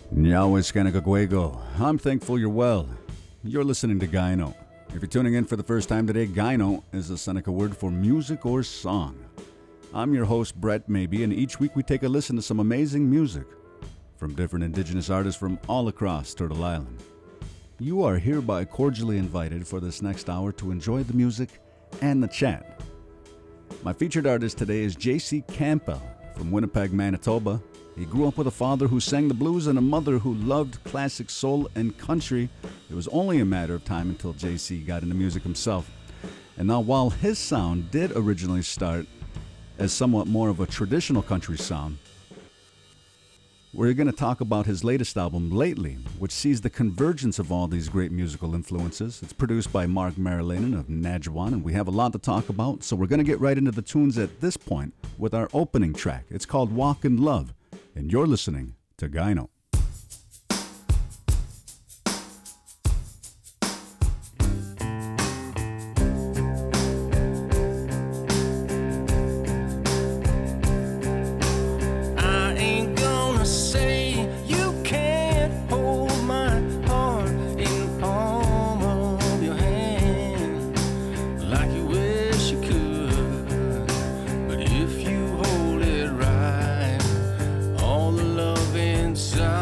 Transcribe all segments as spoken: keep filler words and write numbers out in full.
Nyawa Skanakaguego. I'm thankful you're well. You're listening to Gyno. If you're tuning in for the first time today, Gyno is a Seneca word for music or song. I'm your host, Brett Maybe, and each week we take a listen to some amazing music from different indigenous artists from all across Turtle Island. You are hereby cordially invited for this next hour to enjoy the music and the chat. My featured artist today is J C Campbell from Winnipeg, Manitoba. He grew up with a father who sang the blues and a mother who loved classic soul and country. It was only a matter of time until J C got into music himself. And now, while his sound did originally start as somewhat more of a traditional country sound, we're going to talk about his latest album, Lately, which sees the convergence of all these great musical influences. It's produced by Mark Marilainen of Nadjuan, and we have a lot to talk about, so we're going to get right into the tunes at this point with our opening track. It's called Walk in Love, and you're listening to Gyno. Inside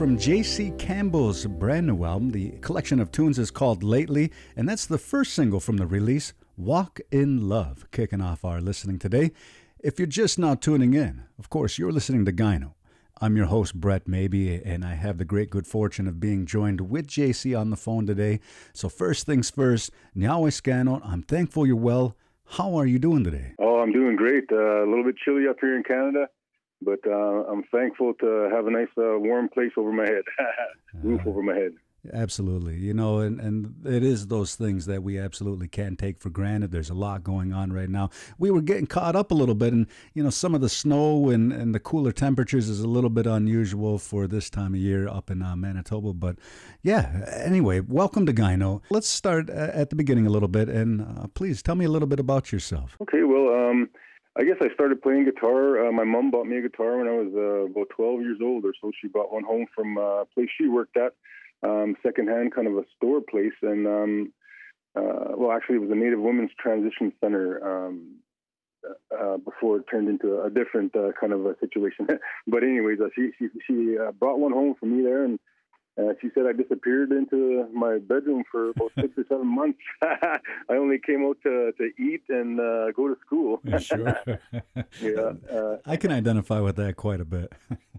from J C Campbell's brand new album. The collection of tunes is called Lately, and that's the first single from the release, Walk in Love, kicking off our listening today. If you're just now tuning in, of course, you're listening to Gyno. I'm your host, Brett Maybe, and I have the great good fortune of being joined with J C on the phone today. So first things first, Nyawe Scano, I'm thankful you're well. How are you doing today? Oh, I'm doing great. Uh, a little bit chilly up here in Canada, but uh, I'm thankful to have a nice uh, warm place over my head, roof uh, over my head. Absolutely. You know, and, and it is those things that we absolutely can't take for granted. There's a lot going on right now. We were getting caught up a little bit, and, you know, some of the snow and, and the cooler temperatures is a little bit unusual for this time of year up in uh, Manitoba. But, yeah, anyway, welcome to Gyno. Let's start at the beginning a little bit, and uh, please tell me a little bit about yourself. Okay, well, um, I guess I started playing guitar. Uh, my mom bought me a guitar when I was uh, about twelve years old or so. She brought one home from a place she worked at. Um, secondhand, kind of a store place, and um, uh, well, actually, it was a Native Women's Transition Center um, uh, before it turned into a different uh, kind of a situation. But anyways, uh, she she, she uh, brought one home for me there, and uh, she said I disappeared into my bedroom for about six or seven months. I only came out to, to eat and uh, go to school. Sure. Yeah, uh, I can identify with that quite a bit.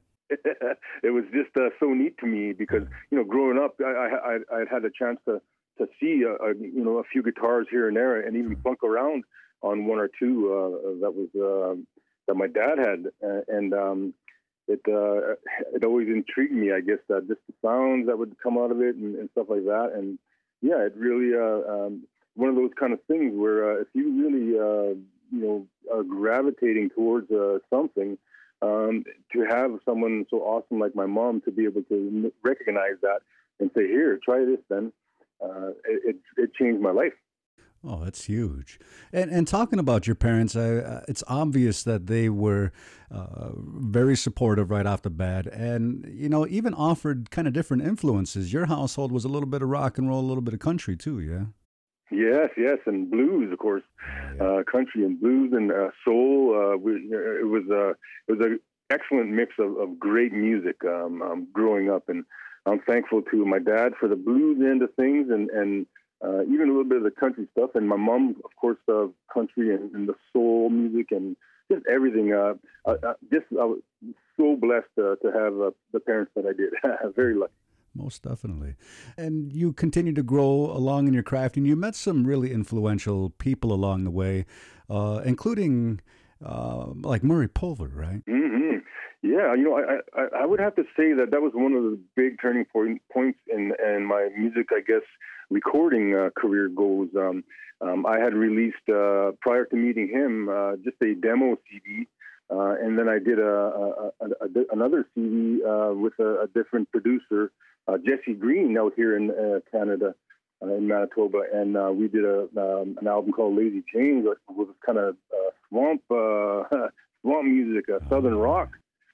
It was just uh, so neat to me because, you know, growing up, I I I'd had a chance to to see uh, a, you know a few guitars here and there, and even plunk around on one or two uh, that was uh, that my dad had, uh, and um, it uh, it always intrigued me. I guess uh, just the sounds that would come out of it and, and stuff like that, and yeah, it really uh, um, one of those kind of things where uh, if you really uh, you know are gravitating towards uh, something. Um, to have someone so awesome like my mom to be able to recognize that and say, here, try this then, uh, it, it changed my life. Oh, that's huge. And and talking about your parents, uh, it's obvious that they were uh, very supportive right off the bat and, you know, even offered kind of different influences. Your household was a little bit of rock and roll, a little bit of country too, yeah? Yes, yes, and blues, of course, yeah. uh, country and blues and uh, soul. Uh, we, it was a uh, it was an excellent mix of, of great music um, um, growing up, and I'm thankful to my dad for the blues end of things, and and uh, even a little bit of the country stuff, and my mom, of course, uh, country and, and the soul music and just everything. Uh, uh, just I was so blessed uh, to have uh, the parents that I did. Very lucky. Most definitely. And you continue to grow along in your craft, and you met some really influential people along the way, uh, including uh, like Murray Pulver, right? Mm-hmm. Yeah, you know, I, I I would have to say that that was one of the big turning point, points in, in my music, I guess, recording uh, career goals. Um, um, I had released, uh, prior to meeting him, uh, just a demo C D. Uh, and then I did a, a, a, a another C D uh, with a, a different producer, uh, Jesse Green, out here in uh, Canada, uh, in Manitoba, and uh, we did a um, an album called Lazy Chains, which was kind of uh, swamp uh, swamp music, uh, southern rock.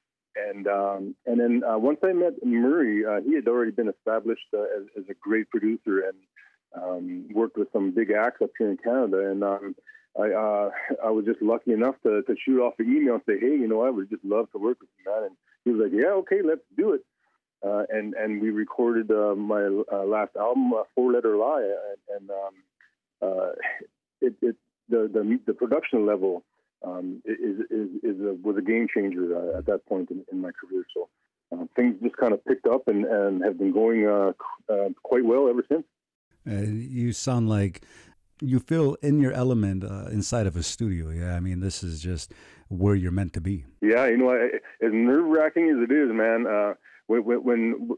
And um, and then uh, once I met Murray, uh, he had already been established uh, as, as a great producer and um, worked with some big acts up here in Canada, and. Um, I uh, I was just lucky enough to, to shoot off an email and say, hey, you know, I would just love to work with you, man. And he was like, yeah, okay, let's do it. Uh, and and we recorded uh, my uh, last album, uh, Four Letter Lie, and, and um, uh, it, it the, the the production level um, is is, is a, was a game changer uh, at that point in, in my career. So uh, things just kind of picked up and, and have been going uh, uh, quite well ever since. Uh, you sound like. You feel in your element uh, inside of a studio. Yeah, I mean, this is just where you're meant to be. Yeah, you know, I, as nerve-wracking as it is, man, uh, when, when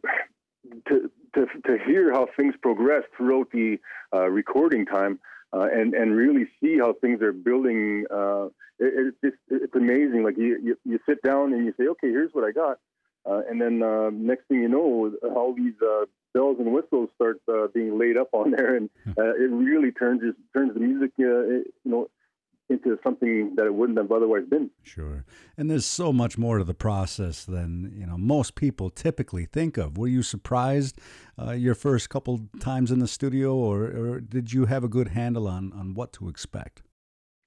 to, to to hear how things progress throughout the uh, recording time uh, and and really see how things are building, uh, it, it's it's amazing. Like you, you you sit down and you say, okay, here's what I got, uh, and then uh, next thing you know, all these. Uh, bells and whistles start uh, being laid up on there, and uh, it really turns turns the music, uh, you know, into something that it wouldn't have otherwise been. Sure, and there's so much more to the process than you know most people typically think of. Were you surprised uh, your first couple times in the studio, or, or did you have a good handle on on what to expect? Well,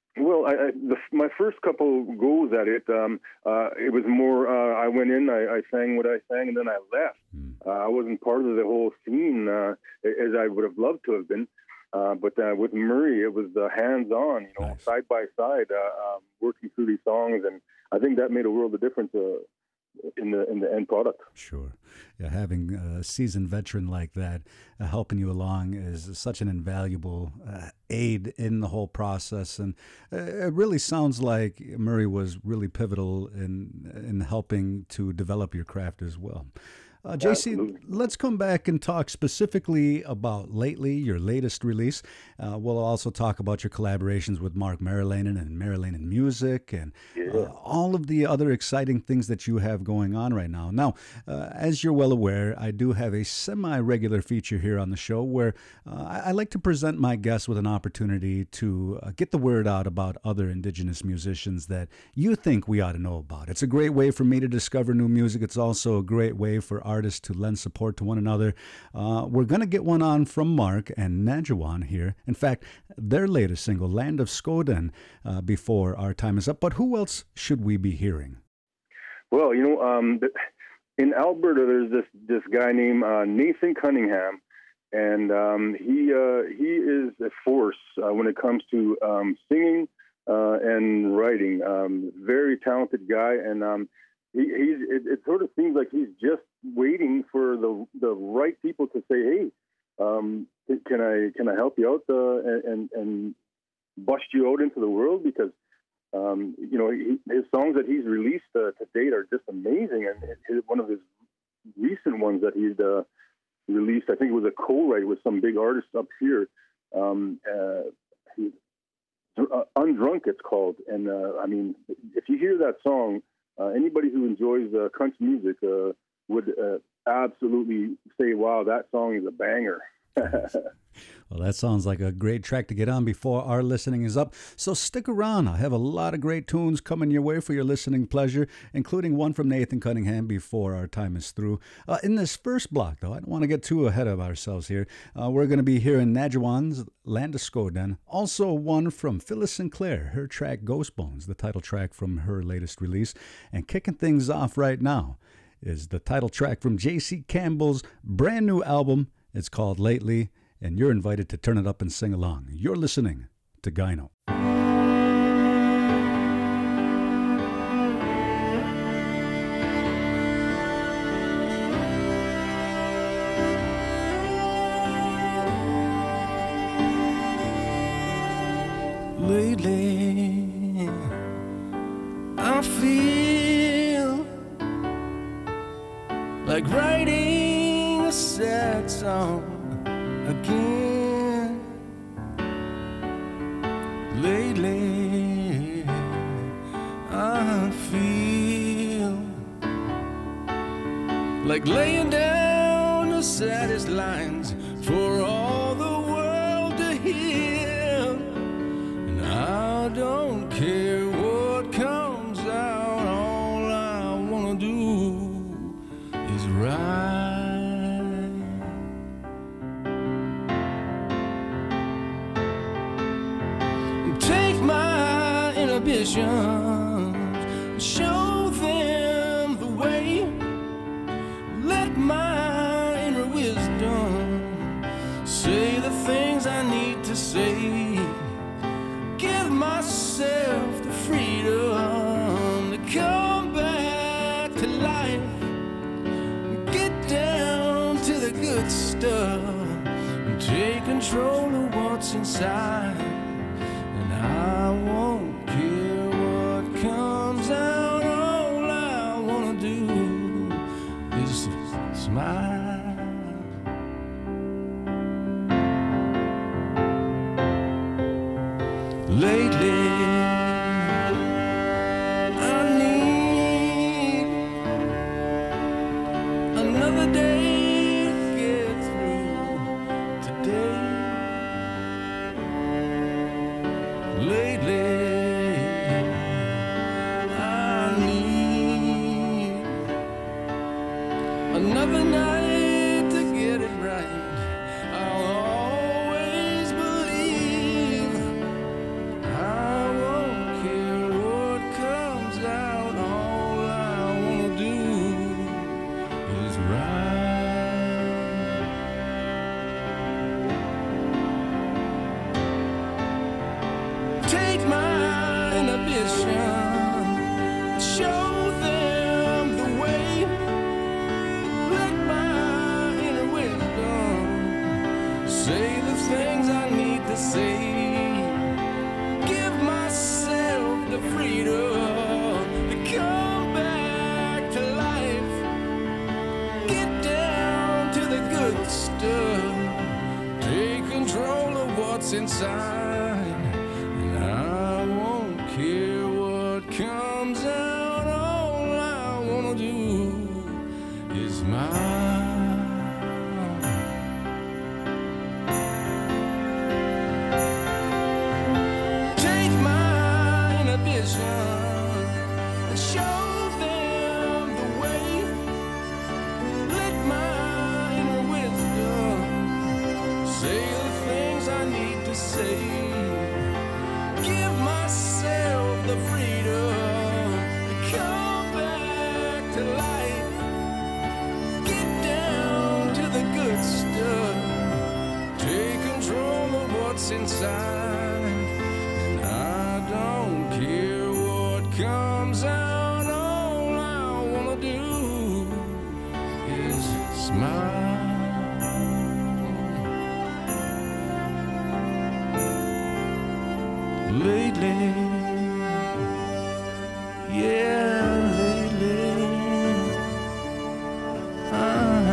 well, I, I, the, my first couple goes at it, um, uh, it was more, uh, I went in, I, I sang what I sang, and then I left. Mm. Uh, I wasn't part of the whole scene uh, as I would have loved to have been. Uh, but uh, with Murray, it was uh, hands-on, you know, nice. side by side, uh, um, working through these songs, and I think that made a world of difference uh, in the in the end product. Sure, yeah, having a seasoned veteran like that uh, helping you along is such an invaluable uh, aid in the whole process, and uh, it really sounds like Murray was really pivotal in in helping to develop your craft as well. Uh, J C, Absolutely. Let's come back and talk specifically about Lately, your latest release. Uh, we'll also talk about your collaborations with Mark Meriläinen and Meriläinen Music and yeah. uh, all of the other exciting things that you have going on right now. Now, uh, as you're well aware, I do have a semi-regular feature here on the show where uh, I, I like to present my guests with an opportunity to uh, get the word out about other Indigenous musicians that you think we ought to know about. It's a great way for me to discover new music. It's also a great way for our artists to lend support to one another. Uh, we're going to get one on from Mark and Nadjiwan here. In fact, their latest single, Land of Skoden, uh, before our time is up. But who else should we be hearing? Well, you know, um, in Alberta, there's this this guy named uh, Nathan Cunningham, and um, he uh, he is a force uh, when it comes to um, singing uh, and writing. Um, very talented guy, and um, he, he's it, it sort of seems like he's just waiting for the the right people to say, "Hey, um, can I can I help you out uh, and and bust you out into the world?" Because um, you know he, his songs that he's released uh, to date are just amazing, and his, one of his recent ones that he's uh, released, I think it was a co-write with some big artists up here. Um, uh, he, uh, Undrunk, it's called, and uh, I mean, if you hear that song, uh, anybody who enjoys uh, country music uh, would uh, absolutely say, wow, that song is a banger. Well, that sounds like a great track to get on before our listening is up. So stick around. I have a lot of great tunes coming your way for your listening pleasure, including one from Nathan Cunningham before our time is through. Uh, in this first block, though, I don't want to get too ahead of ourselves here. Uh, we're going to be hearing Nadjiwan's Land of Skoden. Also one from Phyllis Sinclair, her track Ghost Bones, the title track from her latest release. And kicking things off right now is the title track from J C Campbell's brand new album. It's called Lately, and you're invited to turn it up and sing along. You're listening to Gyno. Lately, I feel like writing a sad song again. Lately, I feel like laying down the saddest lines for all the world to hear. And I don't care what comes out, all I wanna do is write. Show them the way. Let my inner wisdom say the things I need to say. Give myself the freedom to come back to life. Get down to the good stuff and take control of what's inside. And I won't comes out, all I wanna do is smile. Lately, I need another day to get through today. Lately, another night to get it right. I'll always believe I won't things I need to say. Give myself the freedom to come back to life. Get down to the good stuff. Take control of what's inside. And I won't care what comes out. All I wanna do is mine. Take my inhibition and show them the way. Let my inner wisdom say the things I need to say. Give myself the freedom to come back to life. Get down to the good stuff. Take control of what's inside. And I don't care what comes out. All I wanna do is smile. Lately, yeah, lately, I'm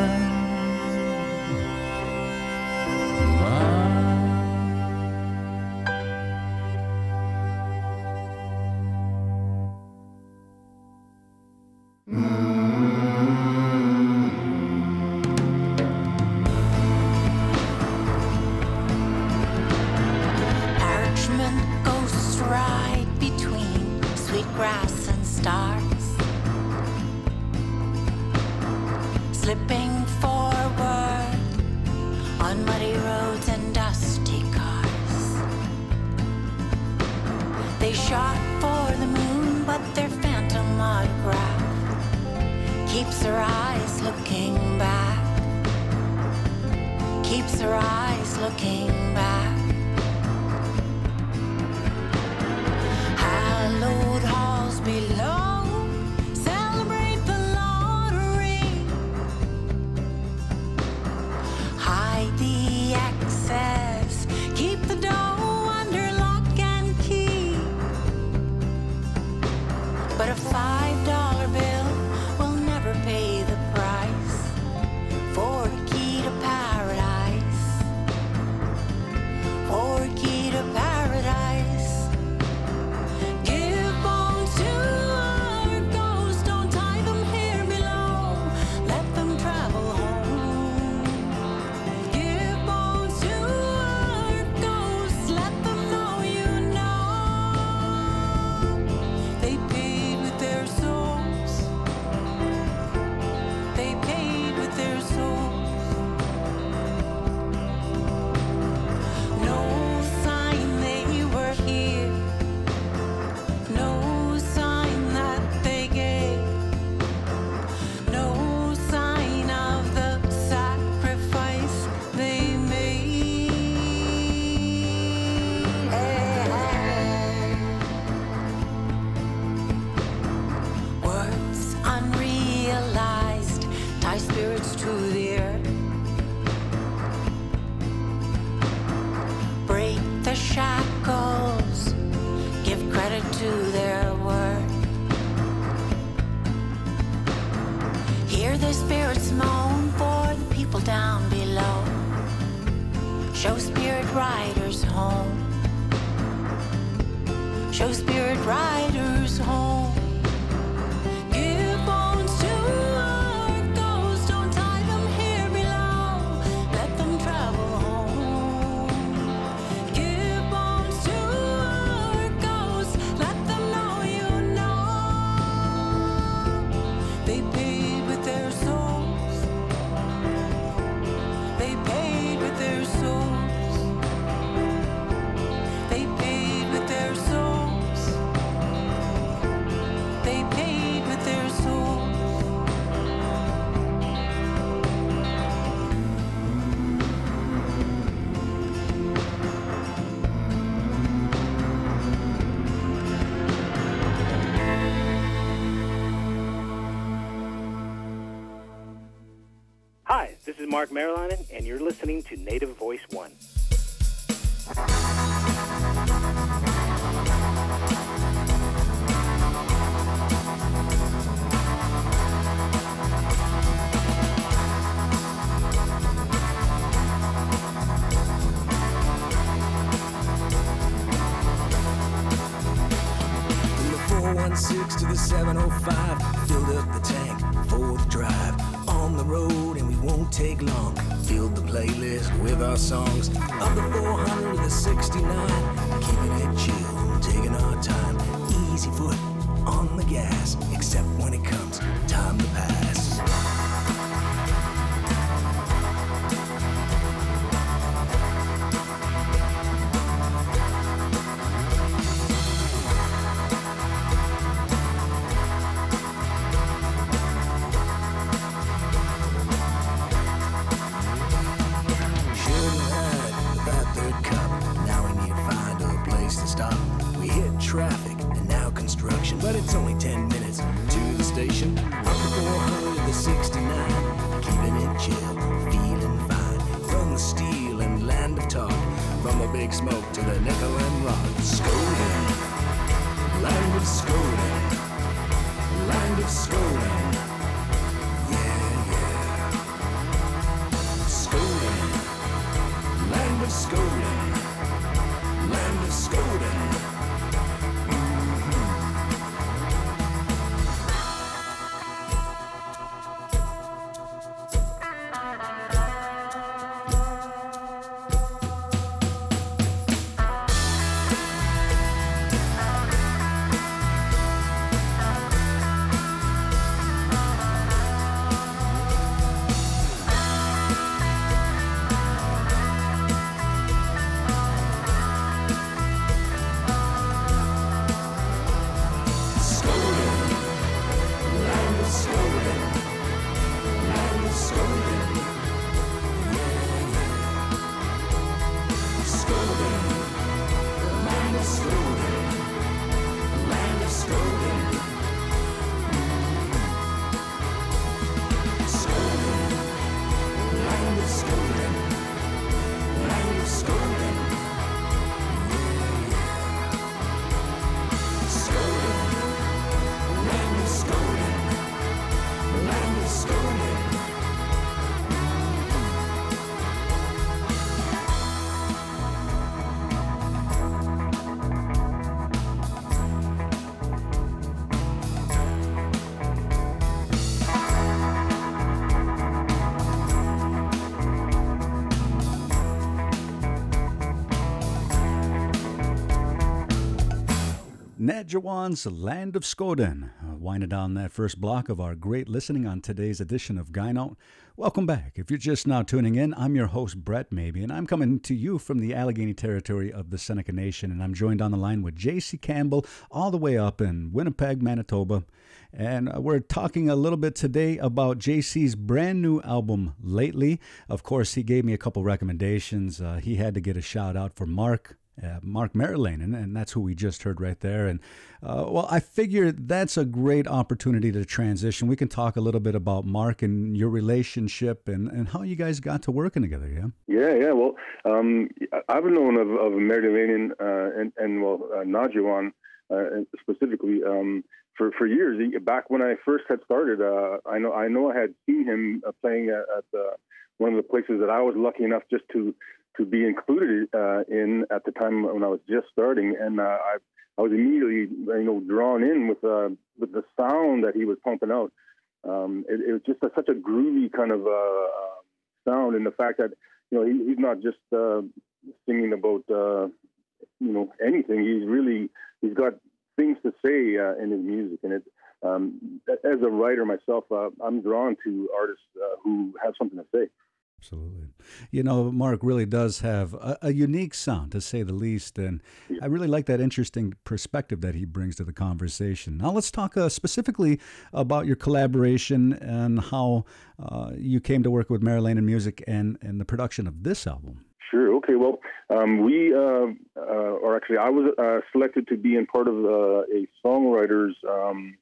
mine. Parchment ghosts ride between sweet grass and stars, slipping forward on muddy roads and dusty cars. They shot for the moon, but their phantom autograph keeps her eyes looking back, keeps her eyes looking back. Hallowed halls below celebrate the lottery. Hide the excess, keep the dough under lock and key. But a five dollar bill will never pay the price for a key to paradise, for a key to paradise. Give bones to our ghosts, don't tie them here below, let them travel home. Give bones to our ghosts, let them know you know. They paid with their souls, they paid with their souls. No sign they were here, no sign that they gave, no sign of the sacrifice they made. Words unrealized tie spirits to the earth, break the shackles, give credit to their worth. Hear the spirits moan for the people down below. Show spirit riders home. Show spirit riders home. Give bones to our ghosts, don't tie them here below, let them travel home. Give bones to our ghosts, let them know you know. They paid with their souls, they paid with their souls, they paid with their souls, they paid with their souls. Hi, this is Mark Marilanen, and you're listening to Native Voice One. six to the seven oh five. Filled up the tank for the drive. On the road and we won't take long. Filled the playlist with our songs. Of the four hundred to the sixty-nine. Keeping it chill, taking our time. Easy foot on the gas. Except when it comes time to pass. Traffic and now construction, but it's only ten minutes to the station. Up the four hundred to the sixty-nine, keeping it chill, feeling fine. From the steel and land of talk, from the big smoke to the nickel and rock. Skoden, land of Skoden, land of Skoden. Yeah, yeah. Skoden, land of Skoden, land of Skoden. Nadjawan's Land of Skoden. Uh, winding down that first block of our great listening on today's edition of Guy Note. Welcome back. If you're just now tuning in, I'm your host, Brett Maybe, and I'm coming to you from the Allegheny territory of the Seneca Nation, and I'm joined on the line with J C Campbell, all the way up in Winnipeg, Manitoba. And uh, we're talking a little bit today about J C's brand new album, Lately. Of course, he gave me a couple recommendations. Uh, he had to get a shout out for Mark. Uh, Mark Merrillanen, and that's who we just heard right there. And uh, well, I figure that's a great opportunity to transition. We can talk a little bit about Mark and your relationship and, and how you guys got to working together. Yeah, yeah, yeah. Well, um, I've known of, of Merrillanen uh, and, and well, uh, Nadjawan uh, specifically um, for for years. Back when I first had started, uh, I know I know I had seen him uh, playing at, at uh, one of the places that I was lucky enough just to. to be included uh, in at the time when I was just starting, and uh, I I was immediately you know drawn in with uh, with the sound that he was pumping out. Um, it, it was just a, such a groovy kind of uh, sound, and the fact that you know he, he's not just uh, singing about uh, you know anything. He's really he's got things to say uh, in his music, and it. Um, as a writer myself, uh, I'm drawn to artists uh, who have something to say. Absolutely. You know, Mark really does have a, a unique sound, to say the least, and yeah. I really like that interesting perspective that he brings to the conversation. Now, let's talk uh, specifically about your collaboration and how uh, you came to work with Merrillanen Music and, and the production of this album. Sure. Okay. Well, um, we, uh, uh, or actually, I was uh, selected to be in part of uh, a songwriter's um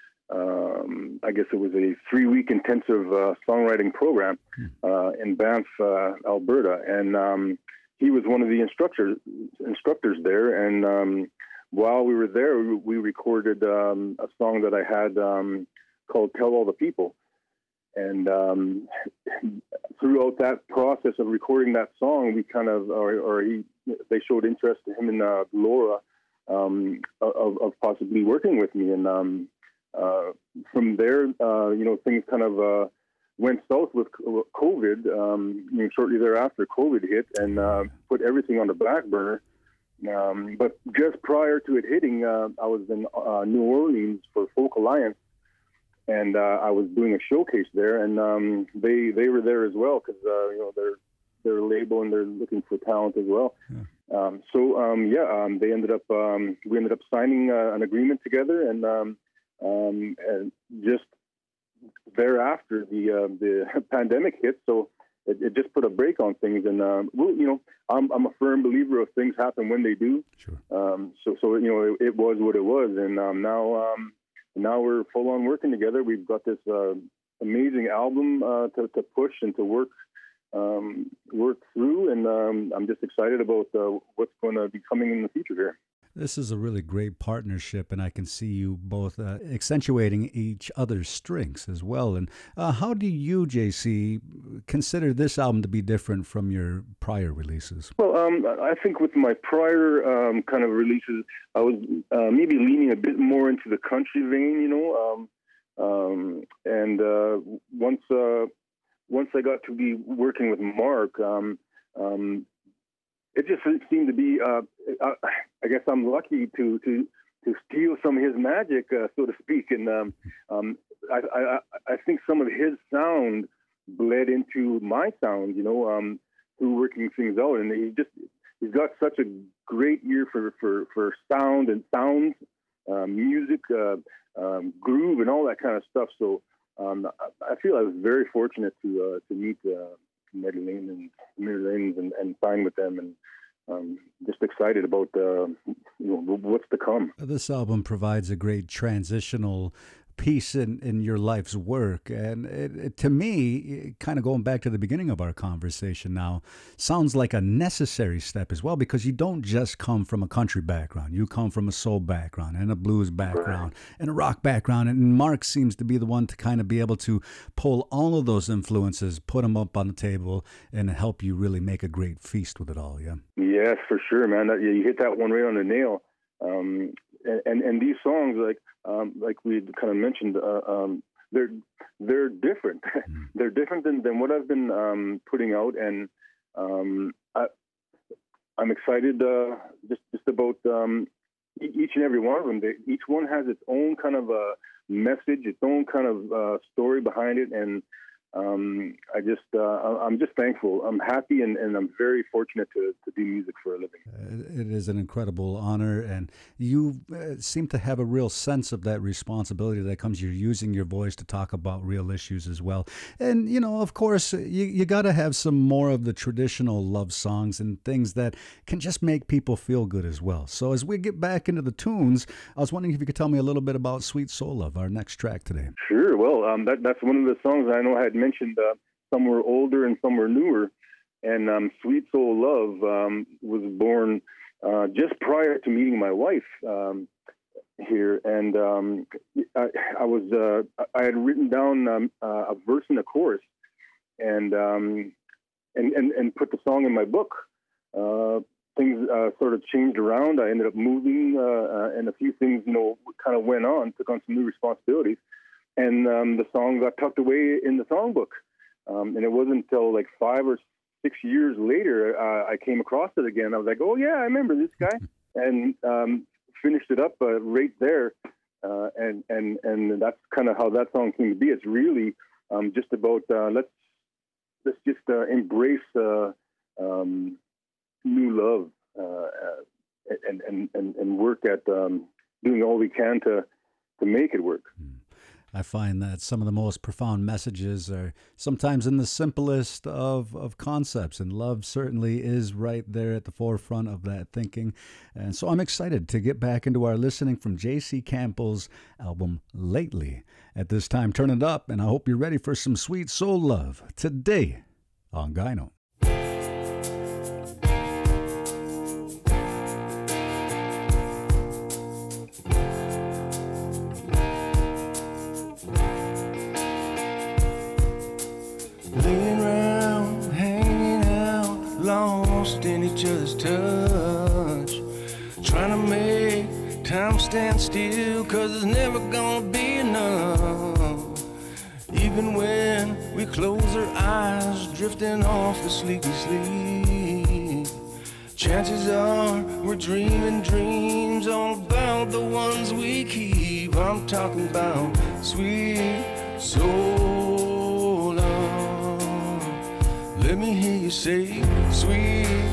Um, I guess it was a three-week intensive uh, songwriting program uh, in Banff, uh, Alberta, and um, he was one of the instructors instructors there. And um, while we were there, we, we recorded um, a song that I had um, called "Tell All the People." And um, throughout that process of recording that song, we kind of, or, or he, they showed interest to him in uh, Laura. um, of, of possibly working with me. And um, uh, from there, uh, you know, things kind of uh, went south with COVID. Um, you know, shortly thereafter, COVID hit and uh, put everything on the back burner. Um, but just prior to it hitting, uh, I was in uh, New Orleans for Folk Alliance, and uh, I was doing a showcase there, and um, they they were there as well because uh, you know they're they're a label and they're looking for talent as well. Yeah. Um, so um, yeah, um, they ended up um, we ended up signing uh, an agreement together, and, um, um, and just thereafter the uh, the pandemic hit, so it, it just put a break on things. And um, well, you know, I'm I'm a firm believer of things happen when they do. Sure. Um, so so you know it, it was what it was, and um, now um, now we're full on working together. We've got this uh, amazing album uh, to to push and to work. Um, work through, and um, I'm just excited about uh, what's going to be coming in the future here. This is a really great partnership, and I can see you both uh, accentuating each other's strengths as well. And uh, how do you, J C, consider this album to be different from your prior releases? Well, um, I think with my prior um, kind of releases, I was uh, maybe leaning a bit more into the country vein, you know, um, um, and uh, once uh, once I got to be working with Mark, um, um, it just seemed to be, uh, I, I guess I'm lucky to, to, to steal some of his magic, uh, so to speak. And um, um, I, I, I think some of his sound bled into my sound, you know, um, through working things out. And he just, he's got such a great ear for, for, for sound and sounds, uh, music, uh, um, groove and all that kind of stuff. So um, I, I feel I was very fortunate to, uh, to meet uh, Medellin and Medellin and, and sign with them, and um, just excited about uh, you know, what's to come. This album provides a great transitional piece in, in your life's work, and it, it, to me, kind of going back to the beginning of our conversation now, sounds like a necessary step as well, because you don't just come from a country background. You come from a soul background and a blues background right. and a rock background, and Mark seems to be the one to kind of be able to pull all of those influences, put them up on the table, and help you really make a great feast with it all. Yeah. Yes, for sure, man. That, you hit that one right on the nail. Um, and, and and these songs, like um, like we kind of mentioned, uh, um, they're they're different. Mm. They're different than, than what I've been um, putting out, and um, I, I'm excited uh, just just about um, each and every one of them. They, each one has its own kind of a message, its own kind of uh, story behind it, and Um, I just, uh, I'm just thankful. I'm happy, and, and I'm very fortunate to, to do music for a living. Uh, it is an incredible honor, and you uh, seem to have a real sense of that responsibility that comes. You're using your voice to talk about real issues as well. And, you know, of course, you, you got to have some more of the traditional love songs and things that can just make people feel good as well. So as we get back into the tunes, I was wondering if you could tell me a little bit about Sweet Soul Love, our next track today. Sure. Well, um, that, that's one of the songs I know I had mentioned. Uh, some were older and some were newer, and um, Sweet Soul Love um, was born uh, just prior to meeting my wife um, here, and um, I, I was uh, I had written down um, uh, a verse and a chorus, and um, and, and and put the song in my book. Uh, things uh, sort of changed around. I ended up moving, uh, uh, and a few things, you know, kind of went on. Took on some new responsibilities. And um, the song got tucked away in the songbook. Um, and it wasn't until like five or six years later uh, I came across it again. I was like, oh, yeah, I remember this guy. And um, finished it up uh, right there. Uh, and, and, and that's kind of how that song came to be. It's really um, just about uh, let's, let's just uh, embrace uh, um, new love uh, and, and, and, and work at um, doing all we can to, to make it work. Mm. I find that some of the most profound messages are sometimes in the simplest of, of concepts, and love certainly is right there at the forefront of that thinking. And so I'm excited to get back into our listening from J C Campbell's album Lately. At this time, turn it up, and I hope you're ready for some Sweet Soul Love today on Gyno. In each other's touch, trying to make time stand still, 'cause it's never gonna be enough. Even when we close our eyes, drifting off to sleepy sleep, chances are we're dreaming dreams all about the ones we keep. I'm talking about sweet soul love. Let me hear you say, sweet